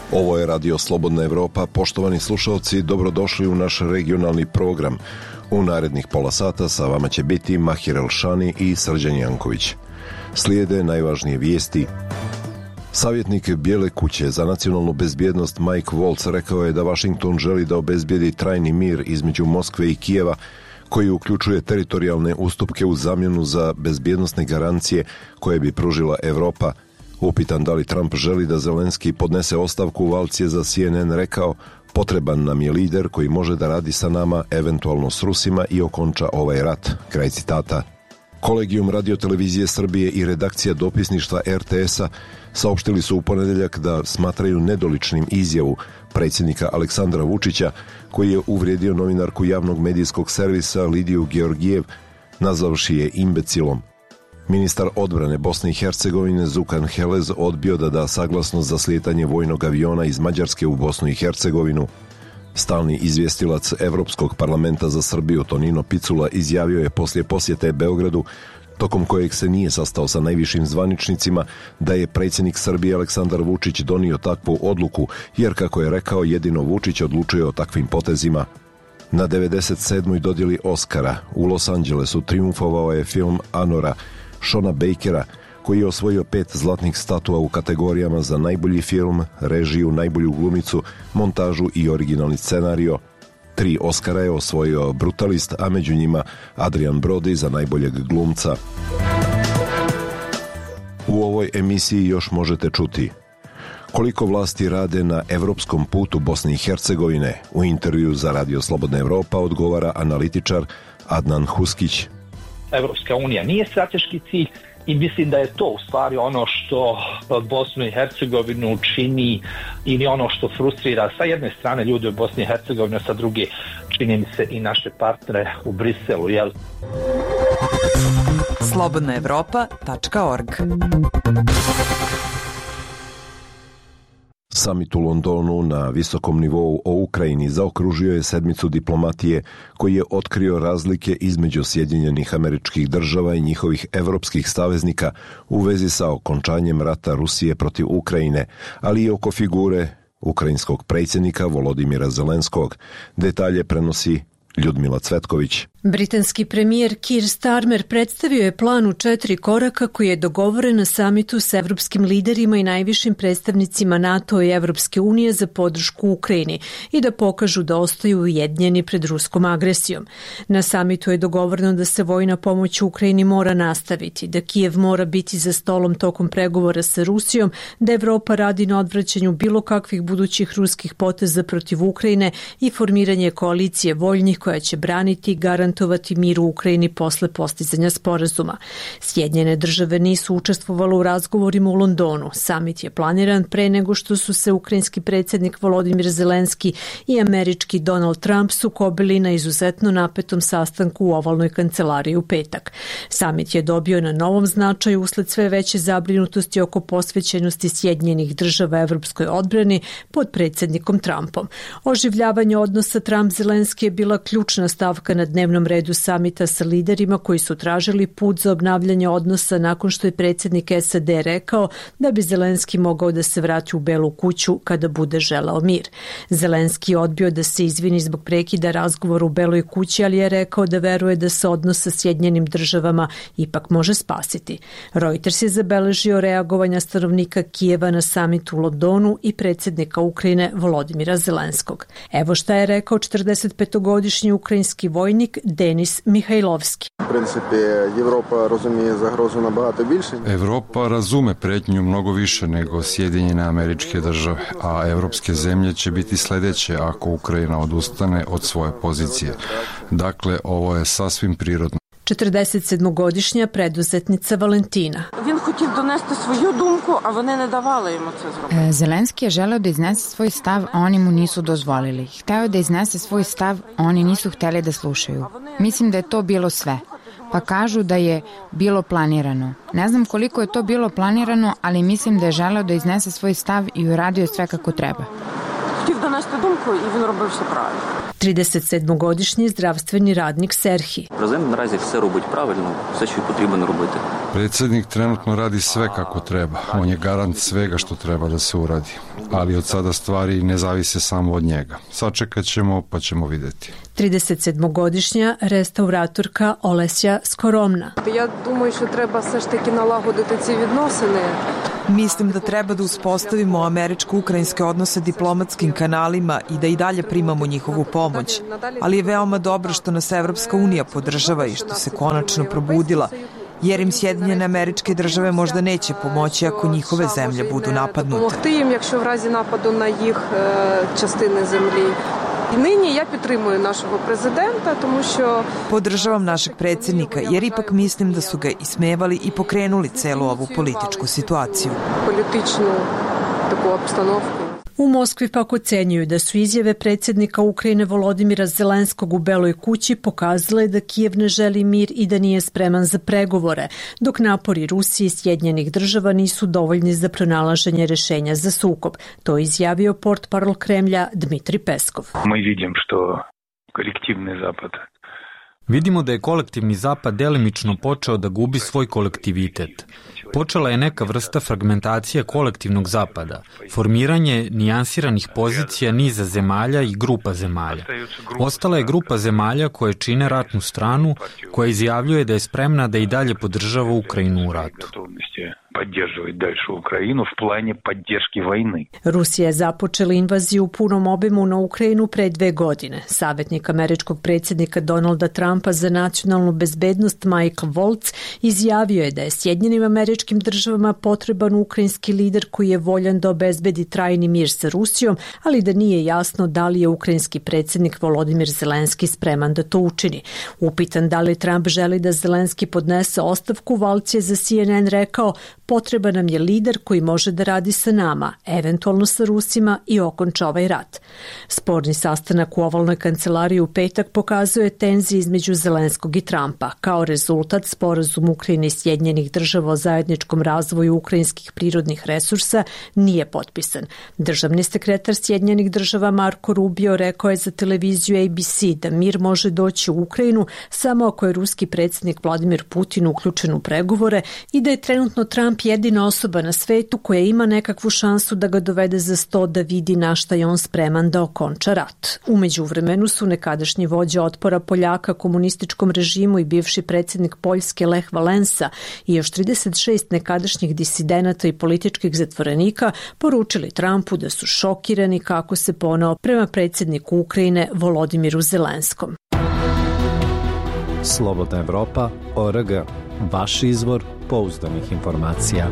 Ovo je Radio Slobodna Evropa. Poštovani slušalci, dobrodošli u naš regionalni program. U narednih pola sata sa vama će biti Mahir Elšani i Srđan Janković. Slijede najvažnije vijesti. Savjetnik Bijele kuće za nacionalnu bezbjednost Mike Waltz rekao je da Washington želi da obezbijedi trajni mir između Moskve i Kijeva, koji uključuje teritorijalne ustupke u zamjenu za bezbjednosne garancije koje bi pružila Evropa. Upitan da li Trump želi da Zelenski podnese ostavku, Waltz je za CNN rekao: potreban nam je lider koji može da radi sa nama, eventualno s Rusima, i okonča ovaj rat. Kraj citata. Kolegijum radiotelevizije Srbije i redakcija dopisništva RTS-a saopštili su u ponedeljak da smatraju nedoličnim izjavu predsjednika Aleksandra Vučića, koji je uvrijedio novinarku javnog medijskog servisa Lidiju Georgijev, nazavši je imbecilom. Ministar odbrane Bosne i Hercegovine Zukan Helez odbio da da saglasnost za slijetanje vojnog aviona iz Mađarske u Bosnu i Hercegovinu. Stalni izvjestilac Evropskog parlamenta za Srbiju Tonino Picula izjavio je poslije posjete Beogradu, tokom kojeg se nije sastao sa najvišim zvaničnicima, da je predsjednik Srbije Aleksandar Vučić donio takvu odluku, jer, kako je rekao, jedino Vučić odlučuje o takvim potezima. Na 97. dodjeli Oscara u Los Angelesu triumfovao je film Anora Shona Bakera, koji je osvojio 5 zlatnih statua u kategorijama za najbolji film, režiju, najbolju glumicu, montažu i originalni scenario. 3 Oscara je osvojio Brutalist, a među njima Adrian Brody za najboljeg glumca. U ovoj emisiji još možete čuti: koliko vlasti rade na evropskom putu Bosne i Hercegovine. U intervju za Radio Slobodna Evropa odgovara analitičar Adnan Huskić. Evropska unija nije strateški cilj i mislim da je to u stvari ono što Bosnu i Hercegovinu čini, ili ono što frustrira sa jedne strane ljude u Bosni i Hercegovini, a sa druge čini mi se i naše partnere u Briselu, jel? slobodnaevropa.org. Samit u Londonu na visokom nivou o Ukrajini zaokružio je sedmicu diplomatije, koji je otkrio razlike između Sjedinjenih Američkih Država i njihovih evropskih saveznika u vezi sa okončanjem rata Rusije protiv Ukrajine, ali i oko figure ukrajinskog predsjednika Volodimira Zelenskog. Detalje prenosi Ljudmila Cvetković. Britanski premijer Keir Starmer predstavio je plan u 4 koraka koji je dogovoren na samitu s evropskim liderima i najvišim predstavnicima NATO i Evropske unije za podršku Ukrajini i da pokažu da ostaju ujedinjeni pred ruskom agresijom. Na samitu je dogovoreno da se vojna pomoć Ukrajini mora nastaviti, da Kijev mora biti za stolom tokom pregovora sa Rusijom, da Evropa radi na odvraćanju bilo kakvih budućih ruskih poteza protiv Ukrajine i formiranje koalicije voljnih koja će braniti i garantovati mir u Ukrajini posle postizanja sporazuma. Sjedinjene države nisu učestvovale u razgovorima u Londonu. Samit je planiran pre nego što su se ukrajinski predsjednik Volodimir Zelenski i američki Donald Trump sukobili na izuzetno napetom sastanku u ovalnoj kancelariji u petak. Samit je dobio na novom značaju usled sve veće zabrinutosti oko posvećenosti Sjedinjenih država evropskoj odbrani pod predsjednikom Trumpom. Oživljavanje odnosa Trump-Zelenski je bila ključna stavka na dnevnom redu samita sa liderima koji su tražili put za obnavljanje odnosa nakon što je predsjednik SAD rekao da bi Zelenski mogao da se vrati u Belu kuću kada bude želeo mir. Zelenski je odbio da se izvini zbog prekida razgovora u Beloj kući, ali je rekao da veruje da se odnos sa Sjedinjenim državama ipak može spasiti. Reuters je zabeležio reagovanja stanovnika Kijeva na samitu u Londonu i predsjednika Ukrajine Volodimira Zelenskog. Evo šta je rekao 45-godišnji ukrajinski vojnik Denis Mihajlovski. Evropa razume pretnju mnogo više nego Sjedinjene Američke Države, a evropske zemlje će biti sljedeće ako Ukrajina odustane od svoje pozicije. Dakle, ovo je sasvim prirodno. 47-godišnja preduzetnica Valentina. Zelenski je želeo da iznese svoj stav, a oni mu nisu dozvolili. Hteo da iznese svoj stav, a oni nisu hteli da slušaju. Mislim da je to bilo sve. Pa kažu da je bilo planirano. Ne znam koliko je to bilo planirano, ali mislim da je želeo da iznese svoj stav i uradio sve kako treba. 37-godišnji zdravstveni radnik Serhij. Президент наразі все робить правильно, все, що потрібно робити. Predsjednik trenutno radi sve kako treba. On je garant svega što treba da se uradi. Ali od sada stvari ne zavise samo od njega. Sačekat ćemo pa ćemo vidjeti. 37-godišnja restauratorka Olesja Skoromna. Ja думаю, що треба все ж таки налагодити ці відносини. Mislim da treba da uspostavimo američko-ukrajinske odnose diplomatskim kanalima i da i dalje primamo njihovu pomoć. Ali je veoma dobro što nas Evropska unija podržava i što se konačno probudila, jer im Sjedinjene Američke Države možda neće pomoći ako njihove zemlje budu napadnute. Допомогти їм, якщо в разі нападу на їх частини землі. I нині я підтримую нашого президента, тому що... Podržavam našeg predsjednika, jer ipak mislim da su ga ismevali i pokrenuli celu ovu političku situaciju. Političnu taku opstanovku. U Moskvi pak ocenjuju da su izjave predsjednika Ukrajine Volodimira Zelenskog u Beloj kući pokazale da Kijev ne želi mir i da nije spreman za pregovore, dok napori Rusije i Sjedinjenih Država nisu dovoljni za pronalaženje rešenja za sukob. To je izjavio portparol Kremlja Dmitri Peskov. Vidimo da je kolektivni zapad delimično počeo da gubi svoj kolektivitet. Počela je neka vrsta fragmentacije kolektivnog zapada, formiranje nijansiranih pozicija niza zemalja i grupa zemalja. Ostala je grupa zemalja koje čine ratnu stranu, koja izjavljuje da je spremna da i dalje podržava Ukrajinu u ratu. Rusija je započela invaziju u punom obimu na Ukrajinu pre 2 godine. Savjetnik američkog predsjednika Donalda Trumpa za nacionalnu bezbednost Michael Waltz izjavio je da je Sjedinjenim Američkim Državama potreban ukrajinski lider koji je voljan da obezbedi trajni mir sa Rusijom, ali da nije jasno da li je ukrajinski predsjednik Volodimir Zelenski spreman da to učini. Upitan da li Trump želi da Zelenski podnese ostavku, Waltz je za CNN rekao: potreban nam je lider koji može da radi sa nama, eventualno sa Rusima i okonča ovaj rat. Sporni sastanak u ovalnoj kancelariji u petak pokazuje tenzije između Zelenskog i Trumpa. Kao rezultat, sporazum Ukrajine i Sjedinjenih Država o zajedničkom razvoju ukrajinskih prirodnih resursa nije potpisan. Državni sekretar Sjedinjenih Država Marko Rubio rekao je za televiziju ABC da mir može doći u Ukrajinu samo ako je ruski predsjednik Vladimir Putin uključen u pregovore i da je trenutno Trump jedina osoba na svetu koja ima nekakvu šansu da ga dovede za sto da vidi na šta je on spreman da okonča rat. U međuvremenu su nekadašnji vođa otpora Poljaka komunističkom režimu i bivši predsjednik Poljske Lech Valensa i još 36 nekadašnjih disidenata i političkih zatvorenika poručili Trumpu da su šokirani kako se poneo prema predsjedniku Ukrajine Volodimiru Zelenskom. Slobodna Evropa.org, vaš izvor pouzdanih informacija.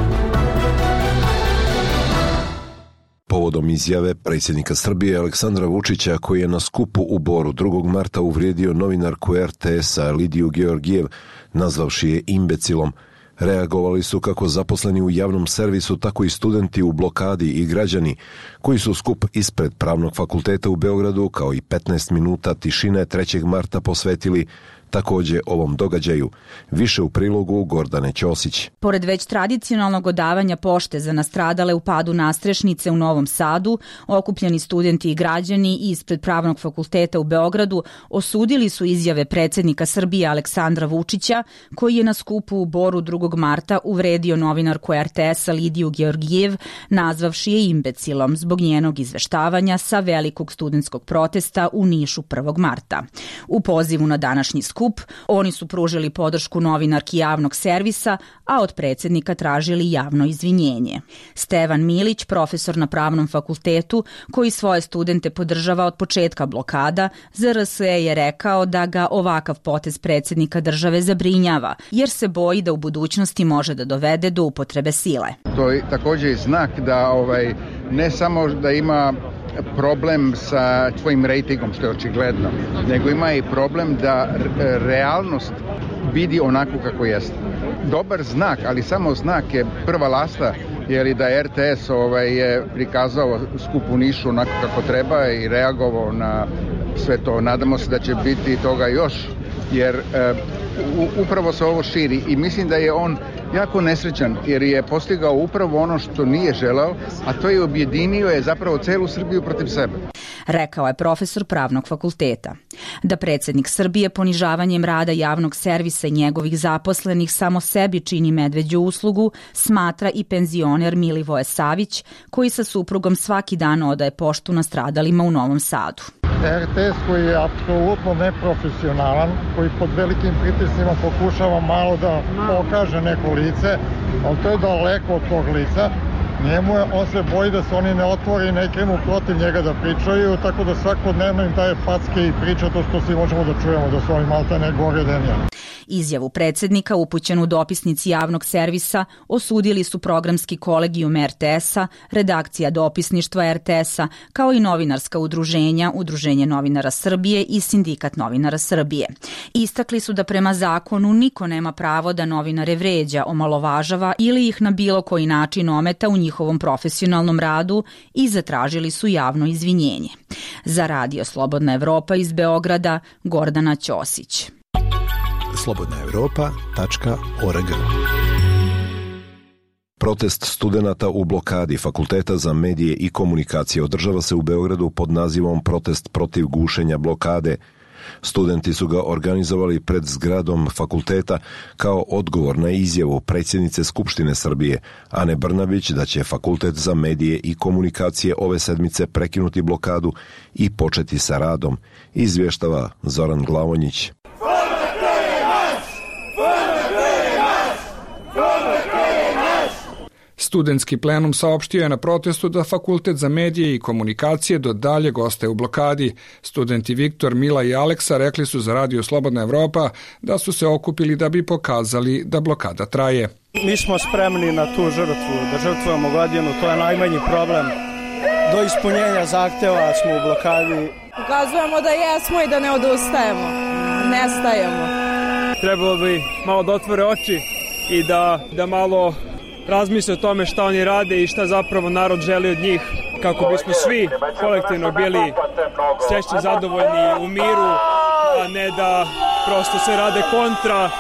Povodom izjave predsjednika Srbije Aleksandra Vučića, koji je na skupu u Boru 2. marta uvrijedio novinarku RTS-a Lidiju Georgijev, nazvavši je imbecilom, reagovali su kako zaposleni u javnom servisu, tako i studenti u blokadi i građani koji su skup ispred Pravnog fakulteta u Beogradu, kao i 15 minuta tišine 3. marta posvetili takođe ovom događaju. Više u prilogu Gordane Ćosić. Pored već tradicionalnog odavanja pošte za nastradale u padu nastrešnice u Novom Sadu, okupljeni studenti i građani ispred Pravnog fakulteta u Beogradu osudili su izjave predsjednika Srbije Aleksandra Vučića, koji je na skupu u Boru 2. marta uvredio novinarku RTS-a Lidiju Georgijev, nazvavši je imbecilom zbog njenog izveštavanja sa velikog studentskog protesta u Nišu 1. marta. U pozivu na današnji skup oni su pružili podršku novinarki javnog servisa, a od predsjednika tražili javno izvinjenje. Stevan Milić, profesor na Pravnom fakultetu, koji svoje studente podržava od početka blokada, za RS je rekao da ga ovakav potez predsjednika države zabrinjava, jer se boji da u budućnosti može da dovede do upotrebe sile. To je također znak da ne samo da ima problem sa tvojim rejtingom, što je očigledno, nego ima i problem da realnost vidi onako kako jeste. Dobar znak, ali samo znak je prva lasta, jer da je RTS je prikazao skup u Nišu onako kako treba i reagovao na sve to. Nadamo se da će biti toga još, jer upravo se ovo širi i mislim da je on jako nesrećan jer je postigao upravo ono što nije želeo, a to je objedinio je zapravo celu Srbiju protiv sebe. rekao je profesor pravnog fakulteta. Da predsjednik Srbije ponižavanjem rada javnog servisa i njegovih zaposlenih samo sebi čini medveđu uslugu, smatra i penzioner Milivoje Savić, koji sa suprugom svaki dan odaje poštu nastradalima u Novom Sadu. RTS koji je apsolutno neprofesionalan, koji pod velikim pritiscima pokušava malo da pokaže neko lice, ali to je daleko od tog lica. On se boji da se oni ne otvori i ne krenu protiv njega da pričaju, tako da svakodnevno im daje packe i priča to što svi možemo da čujemo, da su oni maltene gore denja. Izjavu predsjednika upućenu dopisnici javnog servisa osudili su programski kolegijum RTS-a, redakcija dopisništva RTS-a, kao i novinarska udruženja, Udruženje novinara Srbije i Sindikat novinara Srbije. Istakli su da prema zakonu niko nema pravo da novinare vređa, omalovažava ili ih na bilo koji način ometa u njihovom profesionalnom radu i zatražili su javno izvinjenje. Za Radio Slobodna Evropa iz Beograda, Gordana Ćosić. slobodnaevropa.org. Protest studenata u blokadi Fakulteta za medije i komunikacije održava se u Beogradu pod nazivom Protest protiv gušenja blokade. Studenti su ga organizovali pred zgradom fakulteta kao odgovor na izjavu predsjednice Skupštine Srbije, Ane Brnabić, da će Fakultet za medije i komunikacije ove sedmice prekinuti blokadu i početi sa radom, izvještava Zoran Glavonjić. Studentski plenum saopštio je na protestu da Fakultet za medije i komunikacije do daljeg ostaje u blokadi. Studenti Viktor, Mila i Aleksa rekli su za Radio Slobodna Evropa da su se okupili da bi pokazali da blokada traje. Mi smo spremni na tu žrtvu, da žrtvujemo godinu, to je najmanji problem. Do ispunjenja zahteva smo u blokadi. Ukazujemo da jesmo i da ne odustajemo, ne stajemo. Trebalo bi malo da otvore oči i da malo razmisle o tome šta oni rade i šta zapravo narod želi od njih, kako bismo svi kolektivno bili srećni, zadovoljni u miru, a ne da prosto sve rade kontra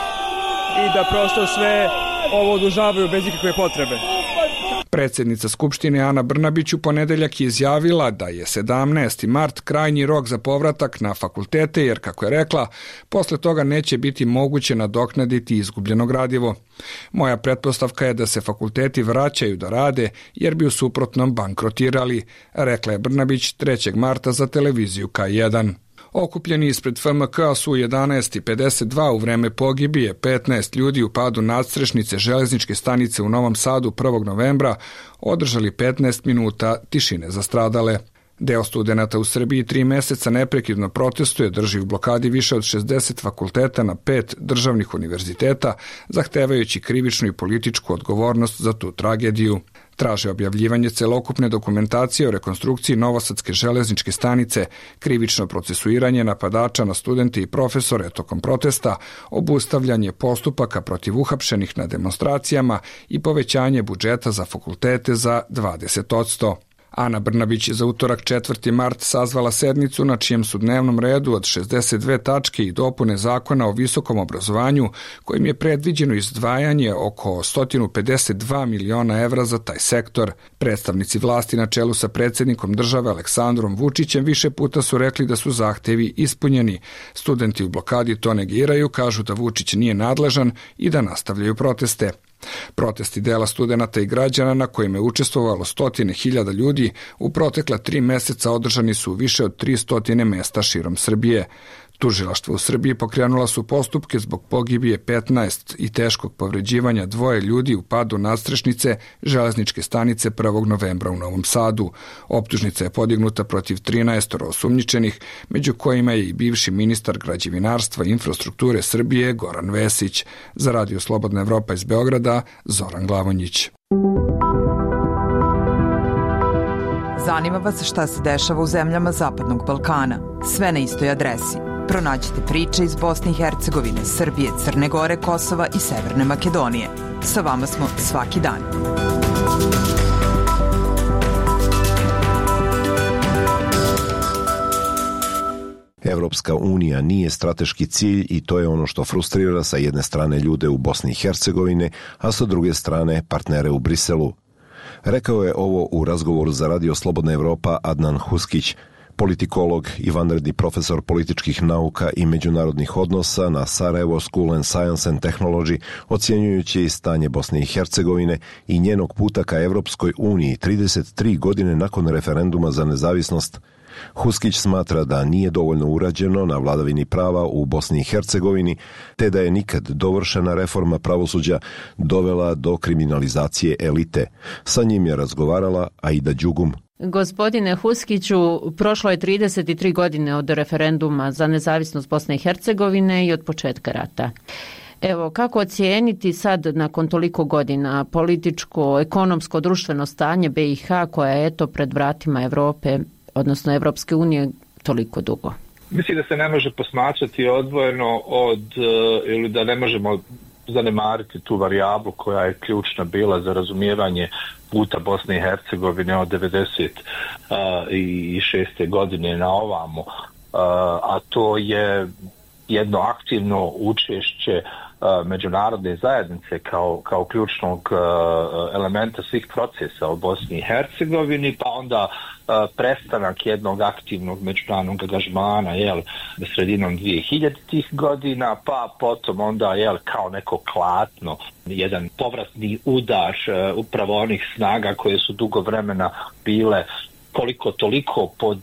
i da prosto sve ovo odužavaju bez ikakve potrebe. Predsjednica Skupštine Ana Brnabić u ponedeljak je izjavila da je 17. mart krajnji rok za povratak na fakultete, jer, kako je rekla, posle toga neće biti moguće nadoknaditi izgubljeno gradivo. Moja pretpostavka je da se fakulteti vraćaju da rade, jer bi u suprotnom bankrotirali, rekla je Brnabić 3. marta za televiziju K1. Okupljeni ispred FMK su u 11:52 u vreme pogibije 15 ljudi u padu nadstrešnice železničke stanice u Novom Sadu 1. novembra održali 15 minuta tišine za stradale. Deo studenata u Srbiji 3 meseca neprekidno protestuje, drži u blokadi više od 60 fakulteta na 5 državnih univerziteta, zahtevajući krivičnu i političku odgovornost za tu tragediju. Traže objavljivanje celokupne dokumentacije o rekonstrukciji Novosadske železničke stanice, krivično procesuiranje napadača na studente i profesore tokom protesta, obustavljanje postupaka protiv uhapšenih na demonstracijama i povećanje budžeta za fakultete za 20%. Ana Brnabić je za utorak 4. mart sazvala sednicu na čijem su dnevnom redu od 62 tačke i dopune zakona o visokom obrazovanju, kojim je predviđeno izdvajanje oko 152 miliona evra za taj sektor. Predstavnici vlasti na čelu sa predsjednikom države Aleksandrom Vučićem više puta su rekli da su zahtevi ispunjeni. Studenti u blokadi to negiraju, kažu da Vučić nije nadležan i da nastavljaju proteste. Protesti dela studenata i građana na kojima je učestvovalo 100.000 ljudi u protekla 3 meseca održani su u više od 300 mesta širom Srbije. Tužilaštvo u Srbiji pokrenula su postupke zbog pogibije 15 i teškog povređivanja 2 ljudi u padu nadstrešnice železničke stanice 1. novembra u Novom Sadu. Optužnica je podignuta protiv 13 osumnjičenih, među kojima je i bivši ministar građevinarstva i infrastrukture Srbije Goran Vesić. Za Radio Slobodna Evropa iz Beograda, Zoran Glavonjić. Zanima vas šta se dešava u zemljama Zapadnog Balkana. Sve na istoj adresi. Pronađite priče iz Bosne i Hercegovine, Srbije, Crne Gore, Kosova i Severne Makedonije. Sa vama smo svaki dan. Evropska unija nije strateški cilj i to je ono što frustrira sa jedne strane ljude u Bosni i Hercegovine, a sa druge strane partnere u Briselu. Rekao je ovo u razgovoru za Radio Slobodna Evropa Adnan Huskić, Politikolog i vanredni profesor političkih nauka i međunarodnih odnosa na Sarajevo School and Science and Technology, ocjenjujući stanje Bosne i Hercegovine i njenog puta ka Evropskoj uniji 33 godine nakon referenduma za nezavisnost, Huskić smatra da nije dovoljno urađeno na vladavini prava u Bosni i Hercegovini, te da je nikad dovršena reforma pravosuđa dovela do kriminalizacije elite. Sa njim je razgovarala Aida Đugum. Gospodine Huskiću, prošlo je 33 godine od referenduma za nezavisnost Bosne i Hercegovine i od početka rata. Evo, kako ocijeniti sad, nakon toliko godina, političko, ekonomsko, društveno stanje BiH koja je eto pred vratima Evrope, odnosno Evropske unije, toliko dugo? Mislim da se ne može posmatrati odvojeno ili da ne možemo zanemariti tu varijablu koja je ključna bila za razumijevanje puta Bosne i Hercegovine od 1996. godine na ovamo, a to je jedno aktivno učešće međunarodne zajednice kao ključnog elementa svih procesa u Bosni i Hercegovini, pa onda prestanak jednog aktivnog međunarodnog angažmana sredinom 2000-ih godina, pa potom onda kao neko klatno, jedan povratni udar upravo onih snaga koje su dugo vremena bile koliko toliko pod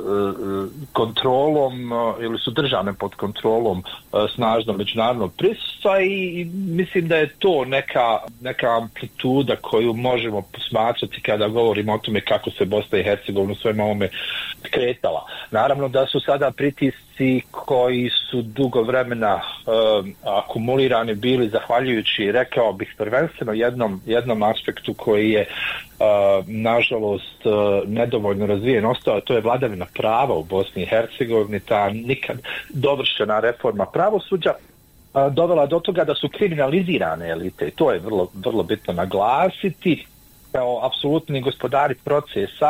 kontrolom ili su držane pod kontrolom snažno međunarodnog prisustva i mislim da je to neka amplituda koju možemo posmatrati kada govorimo o tome kako se Bosna i Hercegovina u svema ovome kretala. Naravno da su sada pritisci koji su dugo vremena akumulirani bili zahvaljujući, rekao bih, prvenstveno jednom aspektu koji je nažalost nedovoljno razvijen ostao, to je vladavina prava u Bosni i Hercegovini, ta nikad dovršena reforma pravosuđa dovela do toga da su kriminalizirane elite i to je vrlo, vrlo bitno naglasiti kao apsolutni gospodari procesa,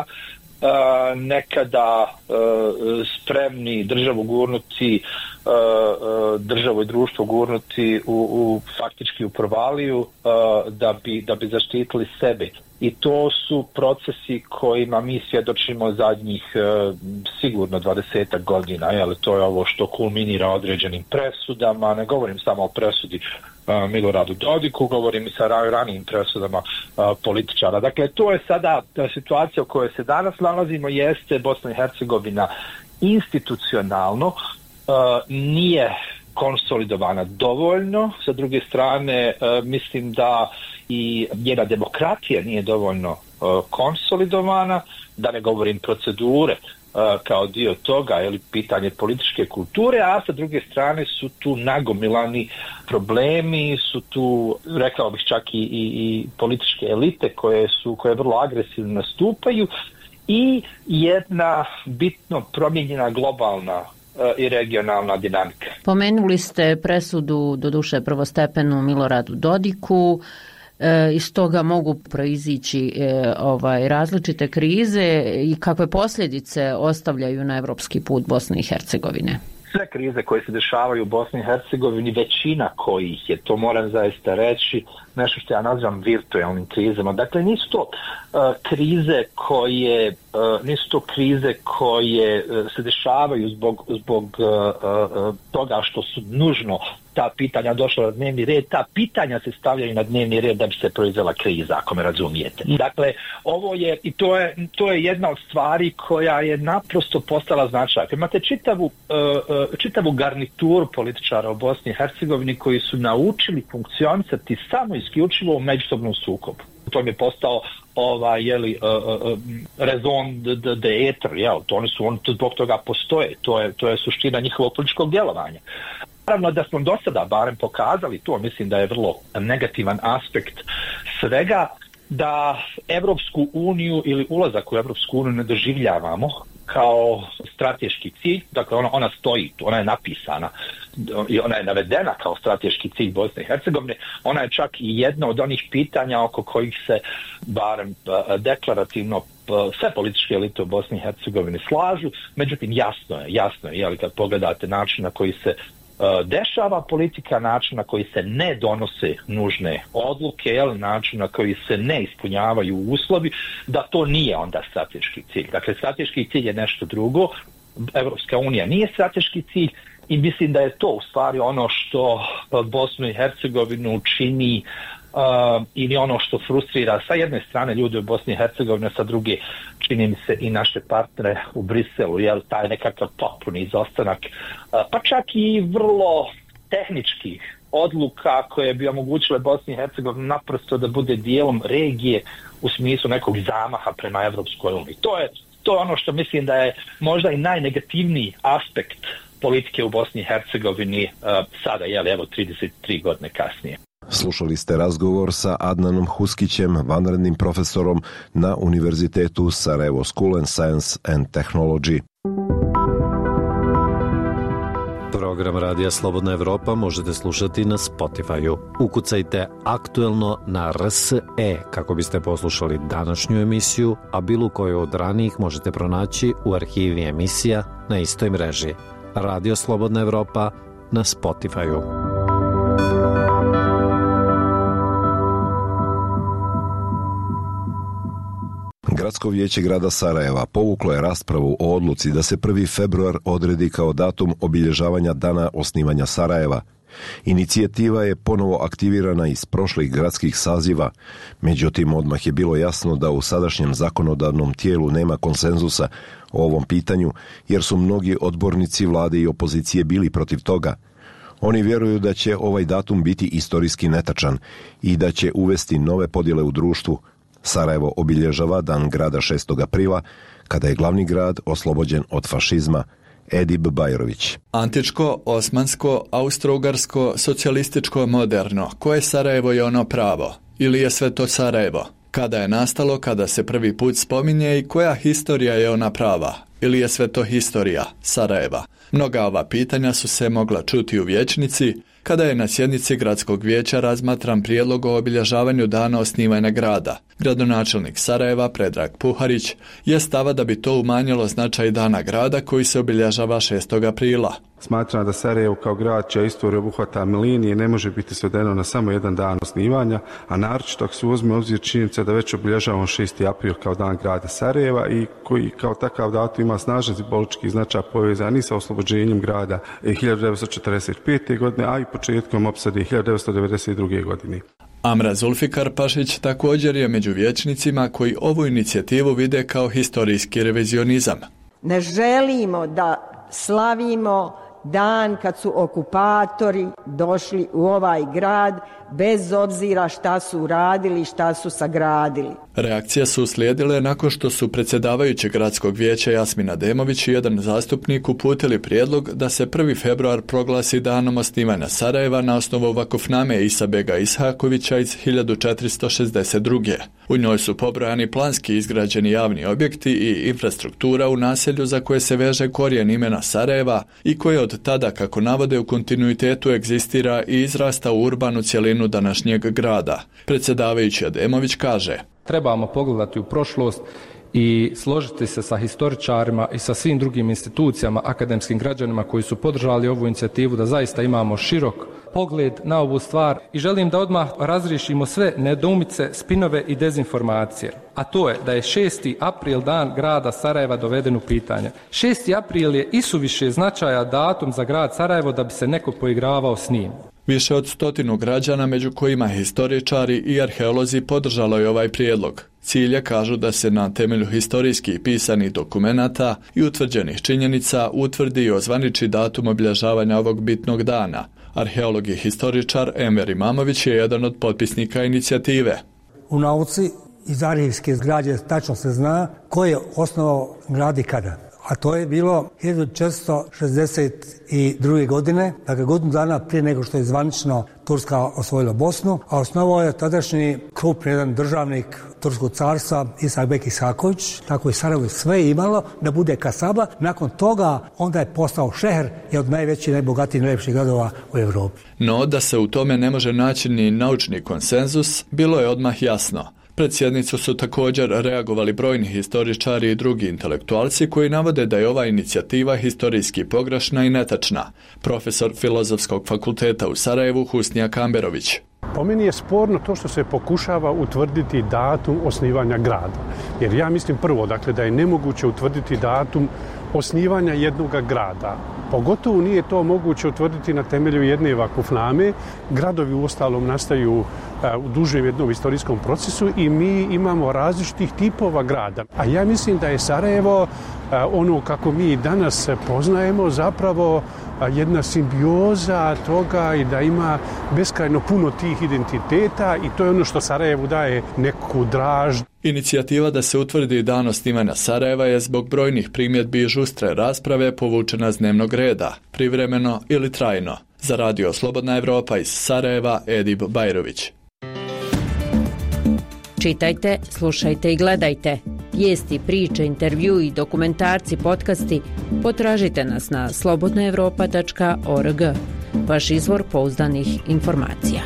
nekada spremni državu gurnuti, državu i društvo gurnuti faktički u provaliju da bi zaštitili sebe. I to su procesi kojima mi svjedočimo zadnjih sigurno 20 godina. To je ovo što kulminira određenim presudama. Ne govorim samo o presudi Miloradu Dodiku, govorim i sa ranijim presudama političara. Dakle, to je sada situacija u kojoj se danas nalazimo, jeste Bosna i Hercegovina institucionalno nije konsolidovana dovoljno. Sa druge strane, mislim da i njena demokratija nije dovoljno konsolidovana, da ne govorim procedure kao dio toga, ili pitanje političke kulture, a sa druge strane su tu nagomilani problemi, su tu, rekao bih, čak i političke elite koje vrlo agresivno nastupaju i jedna bitno promijenjena globalna i regionalna dinamika. Pomenuli ste presudu, doduše prvostepenu, Miloradu Dodiku. Iz toga mogu proizići različite krize i kakve posljedice ostavljaju na evropski put Bosne i Hercegovine. Sve krize koje se dešavaju u Bosni i Hercegovini, većina kojih je, to moram zaista reći, nešto što ja nazivam virtualnim krizama. Dakle, nisu to krize koje se dešavaju zbog toga što su nužno ta pitanja došla na dnevni red, ta pitanja se stavljaju na dnevni red da bi se proizvela kriza, ako me razumijete. Dakle, ovo je, i to je jedna od stvari koja je naprosto postala značajna. Imate čitavu garnituru političara u Bosni i Hercegovini koji su naučili funkcionisati samo isključivo u međusobnom sukobu. To mi je postao raison d'être, oni zbog toga postoje, to je suština njihovog političkog djelovanja. Naravno da smo do sada barem pokazali, to mislim da je vrlo negativan aspekt svega, da Evropsku uniju ili ulazak u Evropsku uniju ne doživljavamo kao strateški cilj. Dakle, ona stoji tu, ona je napisana i ona je navedena kao strateški cilj Bosne i Hercegovine. Ona je čak i jedna od onih pitanja oko kojih se barem deklarativno sve političke elite u Bosni i Hercegovini slažu. Međutim, jasno je, kad pogledate način na koji se dešava politika, način na koji se ne donose nužne odluke, način na koji se ne ispunjavaju uslovi, da to nije onda strateški cilj. Dakle, strateški cilj je nešto drugo. Evropska unija nije strateški cilj i mislim da je to u stvari ono što Bosnu i Hercegovinu čini ili ono što frustrira sa jedne strane ljude u Bosni i Hercegovini, sa druge čini mi se i naše partnere u Briselu, jel, taj nekakav potpuni izostanak, pa čak i vrlo tehničkih odluka koje bi omogućile Bosni i Hercegovini naprosto da bude dijelom regije u smislu nekog zamaha prema Evropskoj uniji. To je ono što mislim da je možda i najnegativniji aspekt politike u Bosni i Hercegovini sada, jel, evo 33 godine kasnije. Slušali ste razgovor sa Adnanom Huskićem, vanrednim profesorom na Univerzitetu Sarajevo School and Science and Technology. Program Radija Slobodna Evropa možete slušati na Spotify-u. Ukucajte aktuelno na RSE kako biste poslušali današnju emisiju, a bilo koju od ranijih možete pronaći u arhivi emisija na istoj mreži. Radio Slobodna Evropa na Spotify-u. Gradsko vijeće grada Sarajeva povuklo je raspravu o odluci da se 1. februar odredi kao datum obilježavanja dana osnivanja Sarajeva. Inicijativa je ponovo aktivirana iz prošlih gradskih saziva, međutim odmah je bilo jasno da u sadašnjem zakonodavnom tijelu nema konsenzusa o ovom pitanju, jer su mnogi odbornici vlade i opozicije bili protiv toga. Oni vjeruju da će ovaj datum biti istorijski netačan i da će uvesti nove podjele u društvu. Sarajevo obilježava dan grada 6. aprila, kada je glavni grad oslobođen od fašizma. Edip Bajrović. Antičko, osmansko, austro-ugarsko, socijalističko, moderno. Koje Sarajevo je ono pravo? Ili je sve to Sarajevo? Kada je nastalo, kada se prvi put spominje i koja historija je ona prava? Ili je sve to historija Sarajeva? Mnoga ova pitanja su se mogla čuti u vijećnici, kada je na sjednici gradskog vijeća razmatran prijedlog o obilježavanju dana osnivanja grada. Gradonačelnik Sarajeva, Predrag Puharić, je stava da bi to umanjilo značaj dana grada koji se obilježava 6. aprila. Smatram da Sarajevo kao grad čija istorija obuhvata milenije ne može biti svedeno na samo jedan dan osnivanja, a naročito ako se uzme obzir činjenica da već obilježavamo 6. april kao dan grada Sarajeva i koji kao takav datum ima snažan simbolički značaj povezan i sa oslobođenjem grada 1945. godine, a i početkom opsade 1992. godine. Amra Zulfikar Pašić također je među vijećnicima koji ovu inicijativu vide kao historijski revizionizam. Ne želimo da slavimo dan kad su okupatori došli u ovaj grad, bez obzira šta su radili, šta su sagradili. Reakcije su uslijedile nakon što su predsjedavajući gradskog vijeća Jasmina Demović i jedan zastupnik uputili prijedlog da se 1. februar proglasi danom osnivanja Sarajeva na osnovu vakufname Isabega Ishakovića iz 1462. U njoj su pobrojani planski izgrađeni javni objekti i infrastruktura u naselju za koje se veže korijen imena Sarajeva i koje od tada, kako navode, u kontinuitetu egzistira i izrasta u urbanu cjelinu današnjeg grada. Predsjedavajući Ademović kaže: Trebamo pogledati u prošlost i složiti se sa historičarima i sa svim drugim institucijama, akademskim građanima koji su podržali ovu inicijativu da zaista imamo širok pogled na ovu stvar i želim da odmah razriješimo sve nedoumice, spinove i dezinformacije. A to je da je 6. april dan grada Sarajeva doveden u pitanje. 6. april je isuviše značaja datum za grad Sarajevo da bi se neko poigravao s njim. Više od 100 građana, među kojima historičari i arheolozi, podržalo je ovaj prijedlog. Cilj je, kažu, da se na temelju historijskih pisanih dokumenata i utvrđenih činjenica utvrdi i ozvaniči datum obilježavanja ovog bitnog dana. Arheolog i historičar Enver Imamović je jedan od potpisnika inicijative. U nauci iz arhivske građe tačno se zna ko je osnovao grad i kada. A to je bilo 1462. godine, dakle godinu dana prije nego što je zvanično Turska osvojila Bosnu, a osnovao je tadašnji krupni jedan državnik Turskog carstva Isabek Ishaković, tako je Sarajevo sve imalo da bude kasaba. Nakon toga onda je postao šeher i od najvećih, najbogatijih, najljepših gradova u Europi. No, da se u tome ne može naći ni naučni konsenzus, bilo je odmah jasno. Pred sjednicu su također reagovali brojni historičari i drugi intelektualci koji navode da je ova inicijativa historijski pogrešna i netačna. Profesor Filozofskog fakulteta u Sarajevu Husnija Kamberović. Po meni je sporno to što se pokušava utvrditi datum osnivanja grada. Jer ja mislim prvo, dakle, da je nemoguće utvrditi datum osnivanja jednog grada. Pogotovo nije to moguće utvrditi na temelju jedne vakufname. Gradovi uostalom nastaju u dužem jednom istorijskom procesu i mi imamo različitih tipova grada. A ja mislim da je Sarajevo, ono kako mi danas poznajemo, zapravo jedna simbioza toga i da ima beskrajno puno tih identiteta i to je ono što Sarajevu daje neku draž. Inicijativa da se utvrdi dan osnivanja Sarajeva je zbog brojnih primjedbi i žustre rasprave povučena s dnevnog reda, privremeno ili trajno. Za Radio Slobodna Evropa iz Sarajeva, Edib Bajrović. Čitajte, slušajte i gledajte. Vijesti, priče, intervju i dokumentarci, podcasti potražite nas na slobodnaevropa.org. Vaš izvor pouzdanih informacija.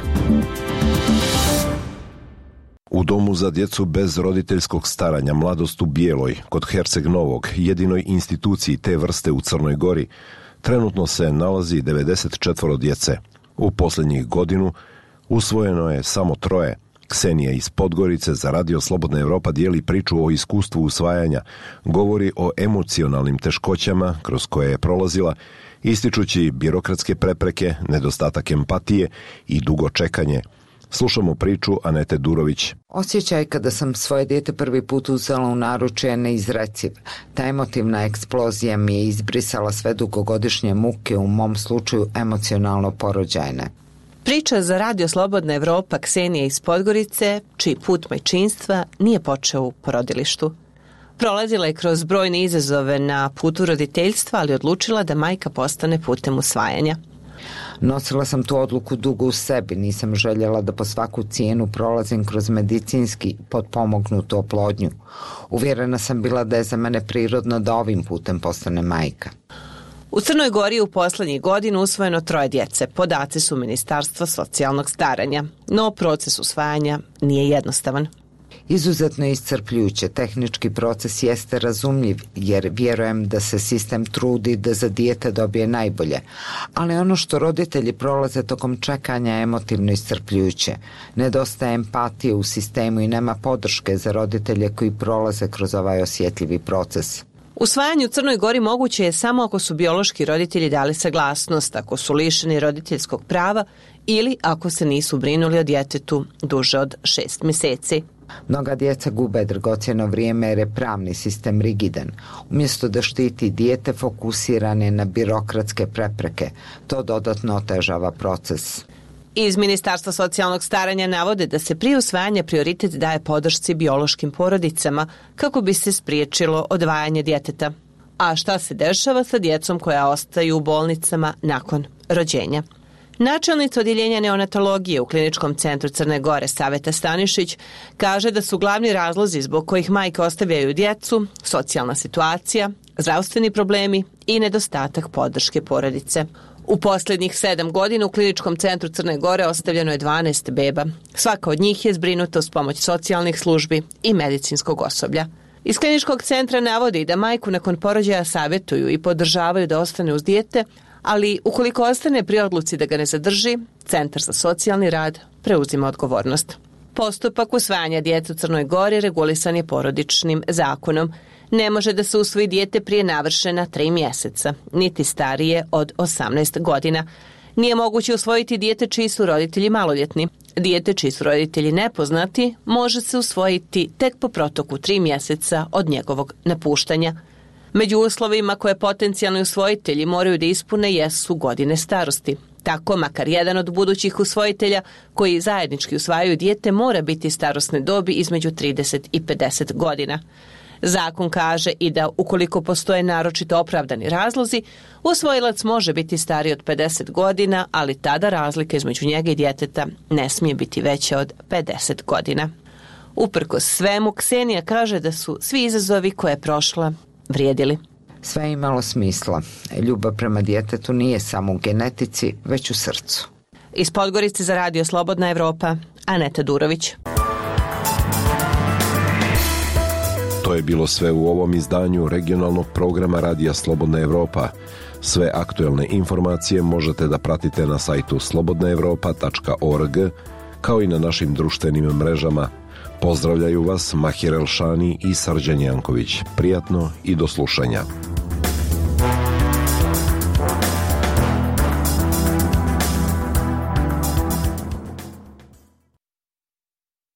U domu za djecu bez roditeljskog staranja Mladost u Bijeloj, kod Herceg Novog, jedinoj instituciji te vrste u Crnoj Gori, trenutno se nalazi 94 djece. U posljednjih godinu usvojeno je samo 3. Ksenija iz Podgorice za Radio Slobodna Evropa dijeli priču o iskustvu usvajanja, govori o emocionalnim teškoćama kroz koje je prolazila, ističući birokratske prepreke, nedostatak empatije i dugo čekanje. Slušamo priču Anete Durović. Osjećaj kada sam svoje dijete prvi put uzela u naručje je neizreciv. Ta emotivna eksplozija mi je izbrisala sve dugogodišnje muke, u mom slučaju emocionalno porođajne. Priča za Radio Slobodna Evropa Ksenije iz Podgorice, čiji put majčinstva nije počeo u porodilištu. Prolazila je kroz brojne izazove na putu roditeljstva, ali odlučila da majka postane putem usvajanja. Nosila sam tu odluku dugo u sebi, nisam željela da po svaku cijenu prolazim kroz medicinski potpomognutu oplodnju. Uvjerena sam bila da je za mene prirodno da ovim putem postane majka. U Crnoj Gori u poslednjih godina usvojeno 3 djece, podaci su Ministarstva socijalnog staranja, no proces usvajanja nije jednostavan. Izuzetno iscrpljujuće, tehnički proces jeste razumljiv jer vjerujem da se sistem trudi da za dijete dobije najbolje, ali ono što roditelji prolaze tokom čekanja je emotivno iscrpljujuće. Nedostaje empatije u sistemu i nema podrške za roditelje koji prolaze kroz ovaj osjetljivi proces. Usvajanje u Crnoj Gori moguće je samo ako su biološki roditelji dali saglasnost, ako su lišeni roditeljskog prava ili ako se nisu brinuli o djetetu duže od 6 mjeseci. Mnoga djeca gube dragocjeno vrijeme jer je pravni sistem rigidan. Umjesto da štiti dijete, fokusiran je na birokratske prepreke. To dodatno otežava proces. Iz Ministarstva socijalnog staranja navode da se prije usvajanja prioritet daje podršci biološkim porodicama kako bi se spriječilo odvajanje djeteta. A šta se dešava sa djecom koja ostaju u bolnicama nakon rođenja? Načelnica odjeljenja neonatologije u Kliničkom centru Crne Gore Saveta Stanišić kaže da su glavni razlozi zbog kojih majke ostavljaju djecu socijalna situacija, zdravstveni problemi i nedostatak podrške porodice. U posljednjih 7 godina u Kliničkom centru Crne Gore ostavljeno je 12 beba. Svaka od njih je zbrinuta uz pomoć socijalnih službi i medicinskog osoblja. Iz Kliničkog centra navodi da majku nakon porođaja savjetuju i podržavaju da ostane uz dijete, ali ukoliko ostane pri odluci da ga ne zadrži, Centar za socijalni rad preuzima odgovornost. Postupak usvajanja djece u Crnoj Gori regulisan je porodičnim zakonom. Ne može da se usvoji dijete prije navršena 3 mjeseca, niti starije od 18 godina. Nije moguće usvojiti dijete čiji su roditelji maloljetni. Dijete čiji su roditelji nepoznati može se usvojiti tek po protoku 3 mjeseca od njegovog napuštanja. Među uslovima koje potencijalni usvojitelji moraju da ispune jesu godine starosti. Tako, makar jedan od budućih usvojitelja koji zajednički usvajaju dijete mora biti starosne dobi između 30 i 50 godina. Zakon kaže i da ukoliko postoje naročito opravdani razlozi, usvojilac može biti stariji od 50 godina, ali tada razlika između njega i djeteta ne smije biti veća od 50 godina. Uprkos svemu, Ksenija kaže da su svi izazovi koje je prošla vrijedili. Sve je imalo smisla. Ljubav prema djetetu nije samo u genetici, već u srcu. Iz Podgorice za Radio Slobodna Evropa, Aneta Durović. To je bilo sve u ovom izdanju regionalnog programa Radija Slobodna Evropa. Sve aktuelne informacije možete da pratite na sajtu slobodnaevropa.org, kao i na našim društvenim mrežama. Pozdravljaju vas Mahir Elšani i Srđan Janković. Prijatno i do slušanja.